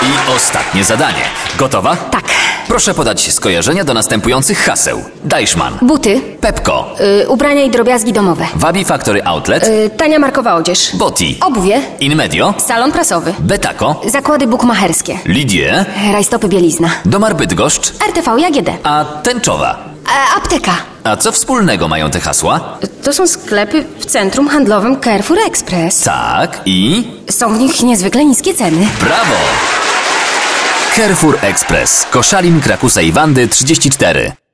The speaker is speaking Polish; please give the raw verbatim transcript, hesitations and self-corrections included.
I ostatnie zadanie. Gotowa? Tak. Proszę podać skojarzenia do następujących haseł. Deichmann, Buty, Pepco, y, ubrania i drobiazgi domowe, Wabi Factory Outlet, y, tania markowa odzież, Boti, obuwie, Inmedio, salon prasowy, Betako, zakłady bukmacherskie, Lidie, rajstopy bielizna, Domar Bydgoszcz, R T V i A G D, a Tęczowa. e, apteka. A co wspólnego mają te hasła? To są sklepy w centrum handlowym Carrefour Express. Tak i... Są w nich niezwykle niskie ceny. Brawo! Carrefour Express, Koszalin, Krakusa i Wandy trzydzieści cztery.